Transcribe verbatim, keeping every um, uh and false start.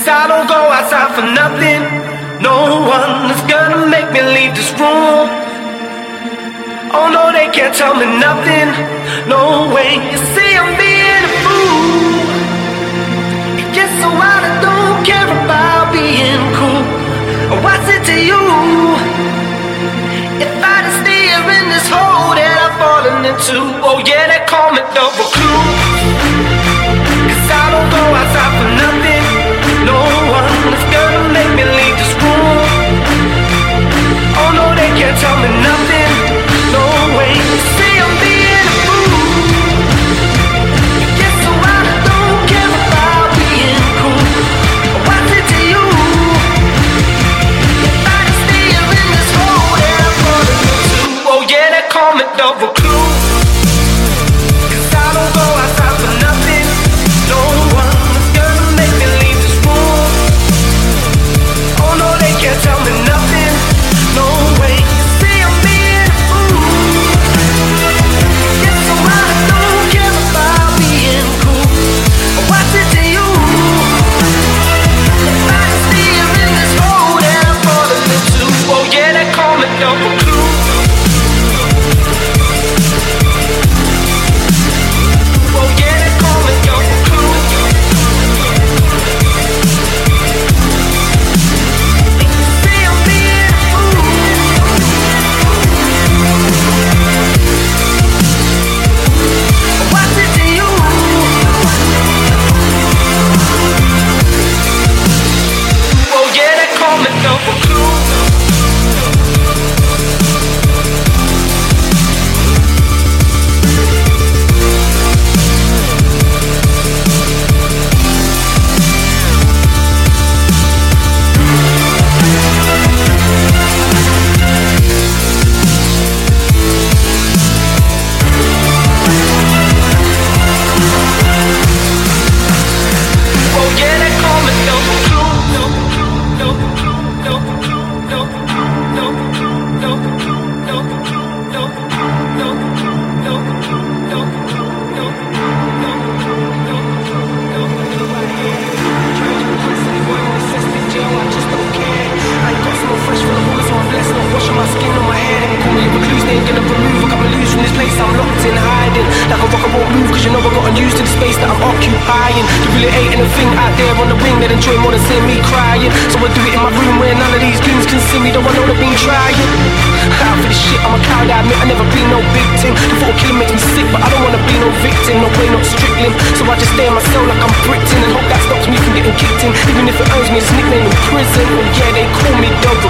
I don't go outside for nothing. No one is gonna make me leave this room. Oh no, they can't tell me nothing. No way, you see I'm being a fool. Yes, so I don't care about being cool. What's it to you? If I just stay here in this hole that I've fallen into. Oh yeah, they call me double clue. Cause I don't go outside for nothing. No one is gonna make me leave this room. Oh no, they can't tell me nothing. No way, see I'm being a fool. Yes, so I don't care about being cool. What's it to you? If I just stay here in this hole that I'm falling into. Oh yeah, they call me double clue. Cause I don't go outside for nothing. No one is gonna make me leave this room. Oh no, they can't tell me nothing. No way, see I'm being a fool. Yes, so I don't care about being cool. What's it to you? If I stay here in this hole that I'm falling into. Oh yeah, they call me double clue. Oh yeah, they call me double clue. See I'm being a fool. What's it to you? Oh yeah, they call me double clue. Oh yeah, they call me double clue. Double clue, double clue, double clue, double clue, double clue, double clue, double clue, double clue, double clue, double clue, double I just don't care. I ain't got no fresh for the water, so I'm blessed. Not washing my skin on my head. And call me a recluse, they ain't gonna remove. I got me loose from this place, I'm locked in hiding. Like a rock, I won't move, cause you know I got unused to the space that I'm occupying. There really ain't anything out there on the wing that enjoy more than seeing me crying. So I do it in my room where none of these goons can see me, though I know they've been trying. Out for this shit, I'm a coward, I admit I never been no victim. The thought of killing makes me sick, but I don't wanna be no victim. No way, not strickling. So I just stay in my cell like I'm Britain and hope that stops me from getting kicked in. Even if it earns me this nickname in prison. Oh yeah, they call me double